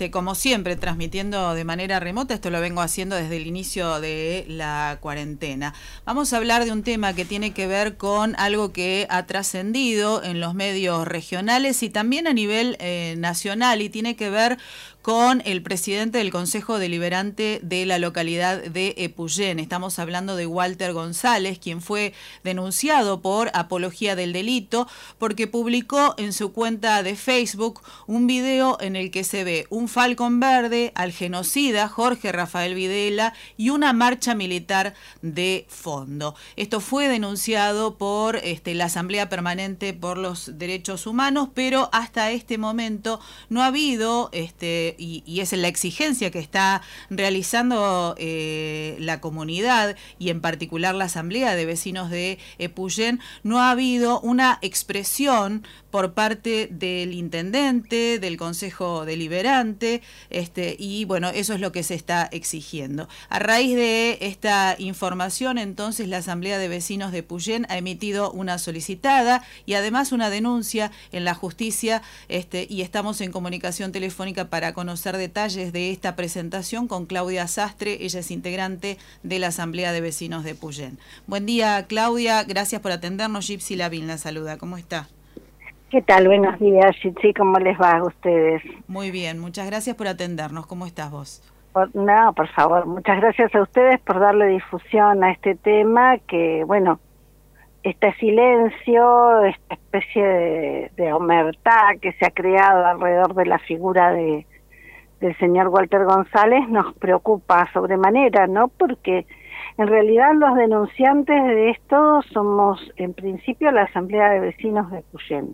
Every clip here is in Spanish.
como siempre, transmitiendo de manera remota. Esto lo vengo haciendo desde el inicio de la cuarentena. Vamos a hablar de un tema que tiene que ver con algo que ha trascendido en los medios regionales y también a nivel nacional, y tiene que ver con el presidente del Consejo Deliberante de la localidad de Epuyén. Estamos hablando de Walter González, quien fue denunciado por apología del delito porque publicó en su cuenta de Facebook un video en el que se ve un falcón verde, al genocida Jorge Rafael Videla y una marcha militar de fondo. Esto fue denunciado por la Asamblea Permanente por los Derechos Humanos, pero hasta este momento no ha habido y es la exigencia que está realizando la comunidad y en particular la Asamblea de Vecinos de Epuyén, no ha habido una expresión por parte del intendente, del Consejo Deliberante, y bueno, eso es lo que se está exigiendo. A raíz de esta información, entonces, la Asamblea de Vecinos de Epuyén ha emitido una solicitada y además una denuncia en la justicia, y estamos en comunicación telefónica para conocer detalles de esta presentación con Claudia Sastre. Ella es integrante de la Asamblea de Vecinos de Epuyén. Buen día, Claudia, gracias por atendernos. Gypsy Lavín la saluda, ¿cómo está? ¿Qué tal? Buenos días, Gypsy, ¿cómo les va a ustedes? Muy bien, muchas gracias por atendernos. ¿Cómo estás vos? No, por favor, muchas gracias a ustedes por darle difusión a este tema que, bueno, este silencio, esta especie de omertá que se ha creado alrededor de la figura del señor Walter González nos preocupa sobremanera, ¿no? Porque en realidad los denunciantes de esto somos, en principio, la Asamblea de Vecinos de Epuyén.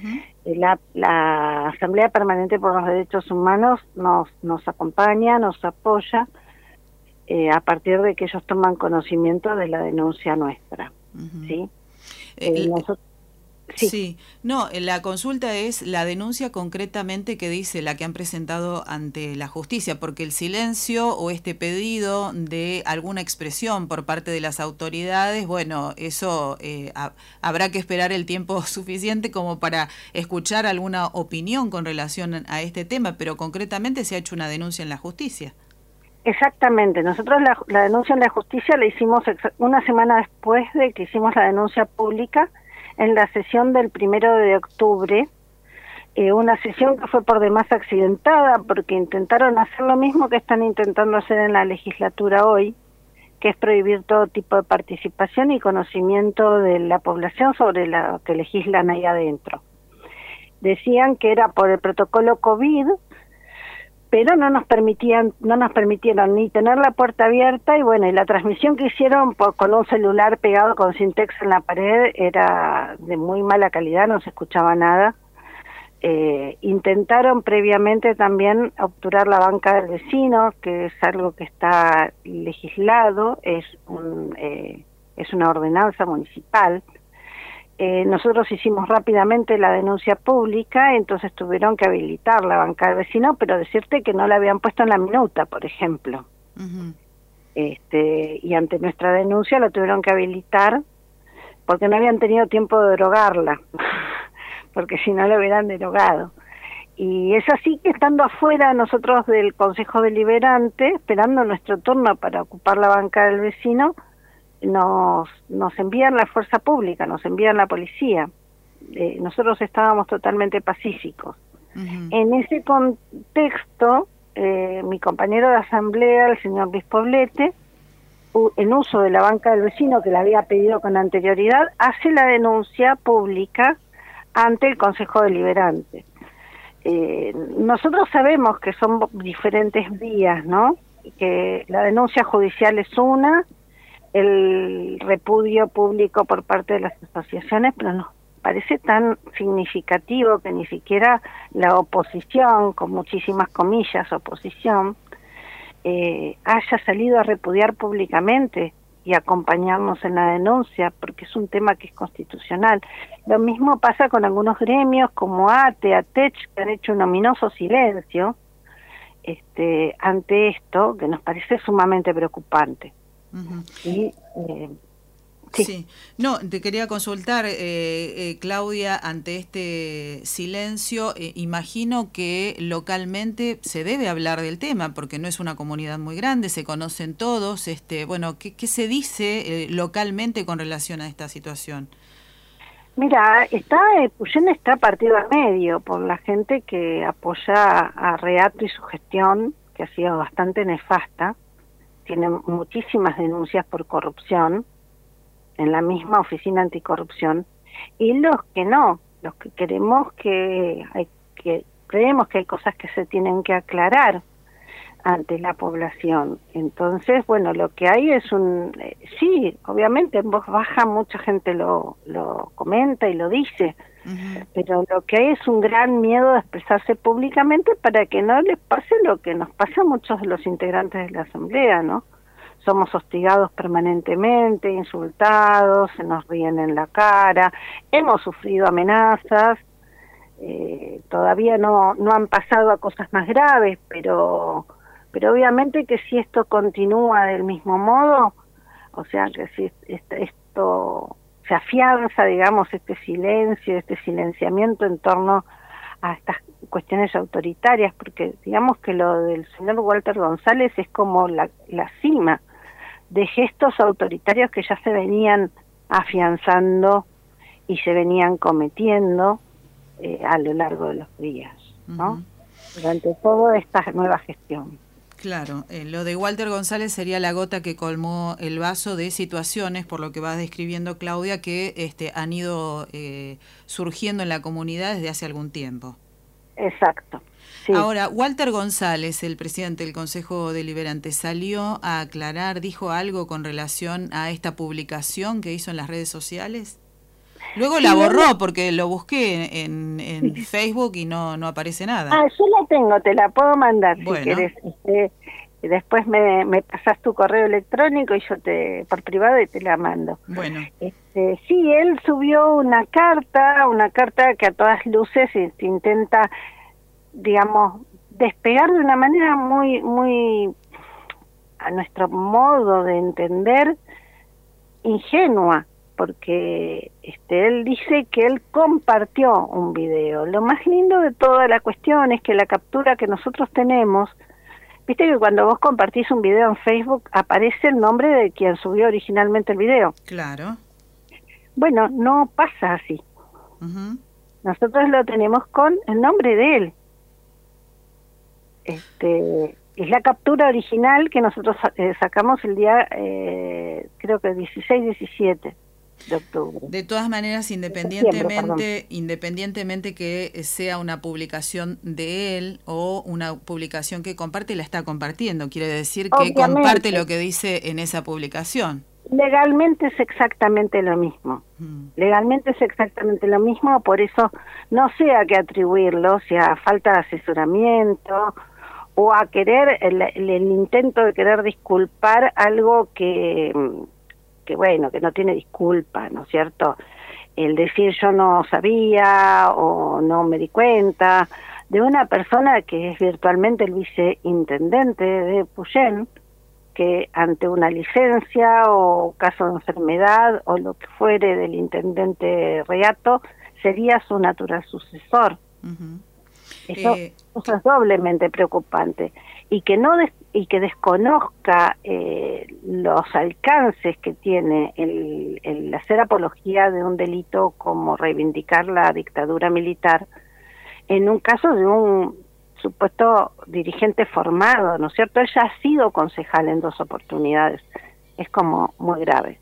La Asamblea Permanente por los Derechos Humanos nos acompaña, nos apoya a partir de que ellos toman conocimiento de la denuncia nuestra. ¿Sí? Nosotros... Sí, no, la consulta es la denuncia concretamente que dice la que han presentado ante la justicia, porque el silencio o este pedido de alguna expresión por parte de las autoridades, bueno, eso habrá que esperar el tiempo suficiente como para escuchar alguna opinión con relación a este tema, pero concretamente se ha hecho una denuncia en la justicia. Exactamente, nosotros la denuncia en la justicia la hicimos una semana después de que hicimos la denuncia pública en la sesión del 1 de octubre, una sesión que fue por demás accidentada porque intentaron hacer lo mismo que están intentando hacer en la legislatura hoy, que es prohibir todo tipo de participación y conocimiento de la población sobre lo que legislan ahí adentro. Decían que era por el protocolo COVID, pero no nos permitieron ni tener la puerta abierta, y bueno, y la transmisión que hicieron con un celular pegado con Syntex en la pared era de muy mala calidad, no se escuchaba nada. Intentaron previamente también obturar la banca del vecino, que es algo que está legislado, es una ordenanza municipal. Nosotros hicimos rápidamente la denuncia pública, entonces tuvieron que habilitar la banca del vecino, pero decirte que no la habían puesto en la minuta, por ejemplo. Y ante nuestra denuncia la tuvieron que habilitar porque no habían tenido tiempo de derogarla, porque si no la hubieran derogado. Y es así que, estando afuera nosotros del Consejo Deliberante, esperando nuestro turno para ocupar la banca del vecino, nos envían la fuerza pública, nos envían la policía. Nosotros estábamos totalmente pacíficos. En ese contexto, mi compañero de asamblea, el señor Luis Poblete, en uso de la banca del vecino que le había pedido con anterioridad, hace la denuncia pública ante el Consejo Deliberante. Nosotros sabemos que son diferentes vías, ¿no? Que la denuncia judicial es una, el repudio público por parte de las asociaciones, pero nos parece tan significativo que ni siquiera la oposición, con muchísimas comillas, oposición, haya salido a repudiar públicamente y acompañarnos en la denuncia, porque es un tema que es constitucional. Lo mismo pasa con algunos gremios como ATE, ATECH, que han hecho un ominoso silencio ante esto, que nos parece sumamente preocupante. Y Sí, no, te quería consultar, Claudia, ante este silencio, imagino que localmente se debe hablar del tema, porque no es una comunidad muy grande, se conocen todos, bueno, ¿qué se dice localmente con relación a esta situación? Mira, Puyén está partido al medio por la gente que apoya a Reato y su gestión, que ha sido bastante nefasta. Tiene muchísimas denuncias por corrupción en la misma oficina anticorrupción, y los que no, los que creemos que hay cosas que se tienen que aclarar ante la población. Entonces, bueno, lo que hay es sí, obviamente en voz baja mucha gente lo comenta y lo dice, pero lo que hay es un gran miedo de expresarse públicamente para que no les pase lo que nos pasa a muchos de los integrantes de la Asamblea, ¿no? Somos hostigados permanentemente, insultados, se nos ríen en la cara, hemos sufrido amenazas, todavía no han pasado a cosas más graves, pero obviamente que si esto continúa del mismo modo, o sea, que si esto se afianza, digamos, este silencio, este silenciamiento en torno a estas cuestiones autoritarias, porque digamos que lo del señor Walter González es como la cima de gestos autoritarios que ya se venían afianzando y se venían cometiendo a lo largo de los días, ¿no? Durante toda esta nueva gestión. Claro, lo de Walter González sería la gota que colmó el vaso de situaciones, por lo que va describiendo Claudia, que han ido surgiendo en la comunidad desde hace algún tiempo. Exacto. Sí. Ahora, Walter González, el presidente del Consejo Deliberante, salió a aclarar, dijo algo con relación a esta publicación que hizo en las redes sociales. Luego la borró porque lo busqué en Facebook y no aparece nada. Yo la tengo, te la puedo mandar bueno. Si querés. Después me pasás tu correo electrónico y yo por privado y te la mando. Bueno. Sí, él subió una carta que a todas luces se intenta, digamos, despegar de una manera muy, a nuestro modo de entender, ingenua, porque él dice que él compartió un video. Lo más lindo de toda la cuestión es que la captura que nosotros tenemos, viste que cuando vos compartís un video en Facebook aparece el nombre de quien subió originalmente el video. Claro. Bueno, no pasa así. Nosotros lo tenemos con el nombre de él. Es la captura original que nosotros sacamos el día, creo que 16-17 de octubre. De todas maneras, independientemente que sea una publicación de él o una publicación que comparte, la está compartiendo. Quiere decir que comparte lo que dice en esa publicación. Legalmente es exactamente lo mismo. Legalmente es exactamente lo mismo, por eso no sé a qué atribuirlo, si a falta de asesoramiento o a querer el intento de querer disculpar algo que bueno, que no tiene disculpa, ¿no es cierto? El decir yo no sabía o no me di cuenta de una persona que es virtualmente el viceintendente de Puyén, que ante una licencia o caso de enfermedad o lo que fuere del intendente Reato sería su natural sucesor. Eso es doblemente preocupante, y que desconozca los alcances que tiene el hacer apología de un delito como reivindicar la dictadura militar en un caso de un supuesto dirigente formado, ¿no es cierto? Ella ha sido concejal en 2 oportunidades, es como muy grave.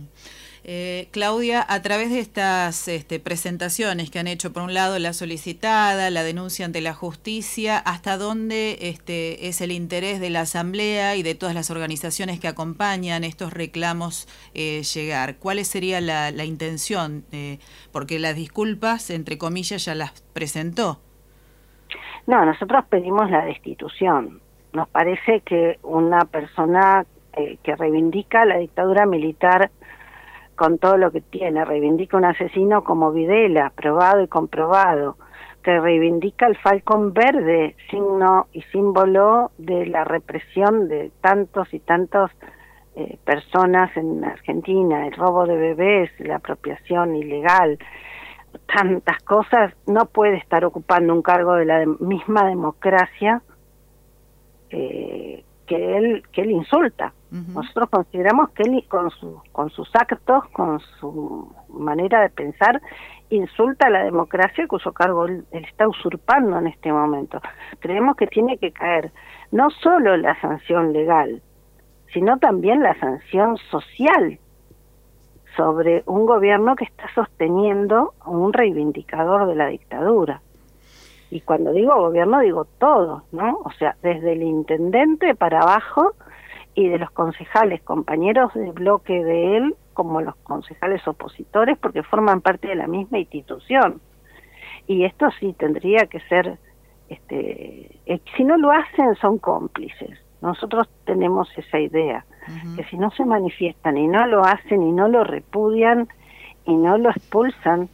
Claudia, a través de estas presentaciones que han hecho, por un lado la solicitada, la denuncia ante la justicia, ¿hasta dónde es el interés de la Asamblea y de todas las organizaciones que acompañan estos reclamos llegar? ¿Cuál sería la intención? Porque las disculpas, entre comillas, ya las presentó. No, nosotros pedimos la destitución. Nos parece que una persona que reivindica la dictadura militar con todo lo que tiene, reivindica un asesino como Videla, probado y comprobado, que reivindica el falcón verde, signo y símbolo de la represión de tantos y tantos personas en Argentina, el robo de bebés, la apropiación ilegal, tantas cosas, no puede estar ocupando un cargo de la misma democracia que él insulta. Nosotros consideramos que él con sus actos, con su manera de pensar, insulta a la democracia cuyo cargo él está usurpando en este momento. Creemos que tiene que caer no solo la sanción legal, sino también la sanción social sobre un gobierno que está sosteniendo a un reivindicador de la dictadura. Y cuando digo gobierno digo todo, ¿no? O sea, desde el intendente para abajo y de los concejales, compañeros de bloque de él, como los concejales opositores, porque forman parte de la misma institución. Y esto sí tendría que ser, si no lo hacen son cómplices. Nosotros tenemos esa idea, que si no se manifiestan y no lo hacen y no lo repudian y no lo expulsan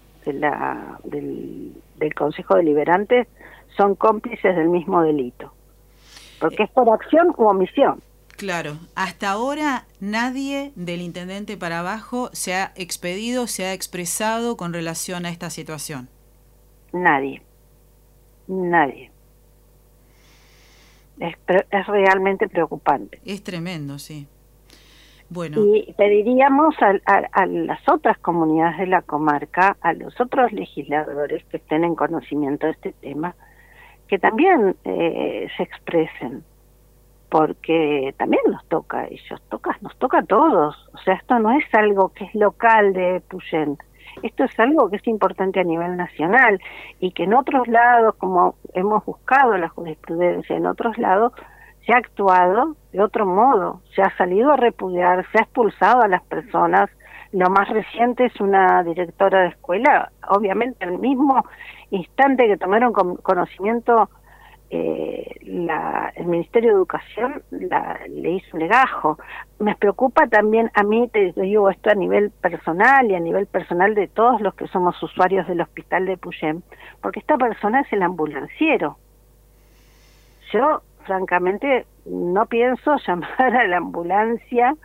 del Consejo Deliberante, son cómplices del mismo delito, porque es por acción u omisión. Claro, hasta ahora nadie del intendente para abajo se ha expedido, se ha expresado con relación a esta situación. Nadie. Es realmente preocupante. Es tremendo, sí. Bueno. Y pediríamos a las otras comunidades de la comarca, a los otros legisladores que estén en conocimiento de este tema, que también se expresen, porque también nos toca a ellos, nos toca a todos. O sea, esto no es algo que es local de Epuyén, esto es algo que es importante a nivel nacional y que en otros lados, como hemos buscado la jurisprudencia, en otros lados se ha actuado de otro modo, se ha salido a repudiar, se ha expulsado a las personas. Lo más reciente es una directora de escuela, obviamente al mismo instante que tomaron conocimiento el Ministerio de Educación le hizo un legajo. Me preocupa también, a mí te digo esto a nivel personal y a nivel personal de todos los que somos usuarios del hospital de Epuyén, porque esta persona es el ambulanciero. Yo, francamente, no pienso llamar a la ambulancia.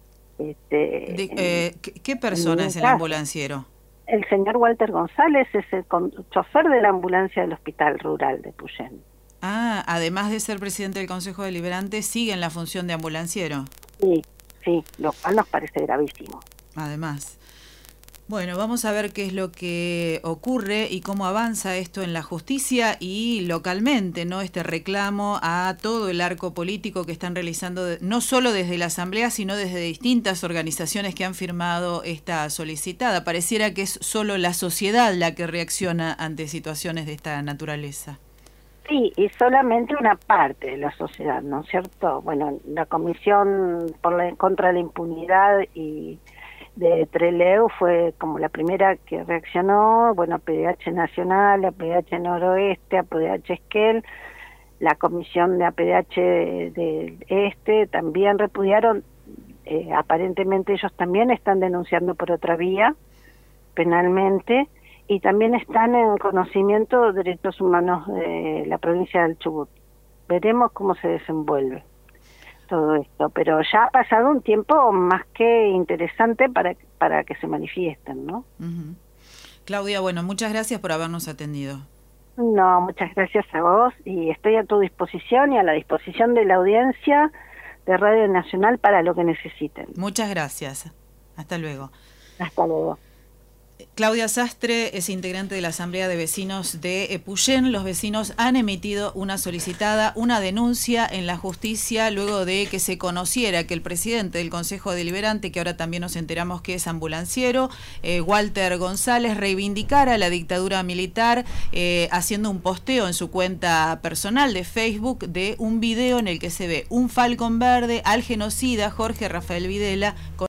¿Qué persona es el ambulanciero? El señor Walter González es el chofer de la ambulancia del Hospital Rural de Epuyén. Ah, además de ser presidente del Consejo Deliberante, sigue en la función de ambulanciero. Sí, lo cual nos parece gravísimo. Además. Bueno, vamos a ver qué es lo que ocurre y cómo avanza esto en la justicia y localmente, ¿no? Este reclamo a todo el arco político que están realizando, no solo desde la Asamblea, sino desde distintas organizaciones que han firmado esta solicitada. Pareciera que es solo la sociedad la que reacciona ante situaciones de esta naturaleza. Sí, y solamente una parte de la sociedad, ¿no es cierto? Bueno, la Comisión contra la Impunidad y de Trelew fue como la primera que reaccionó, bueno, APDH Nacional, APDH Noroeste, APDH Esquel, la Comisión de APDH de también repudiaron, aparentemente ellos también están denunciando por otra vía, penalmente, y también están en conocimiento de derechos humanos de la provincia del Chubut. Veremos cómo se desenvuelve todo esto, pero ya ha pasado un tiempo más que interesante para que se manifiesten, ¿no? Claudia, bueno, muchas gracias por habernos atendido. No, muchas gracias a vos y estoy a tu disposición y a la disposición de la audiencia de Radio Nacional para lo que necesiten. Muchas gracias. Hasta luego. Hasta luego. Claudia Sastre es integrante de la Asamblea de Vecinos de Epuyén. Los vecinos han emitido una denuncia en la justicia luego de que se conociera que el presidente del Consejo Deliberante, que ahora también nos enteramos que es ambulanciero, Walter González, reivindicara la dictadura militar haciendo un posteo en su cuenta personal de Facebook de un video en el que se ve un falcón verde al genocida Jorge Rafael Videla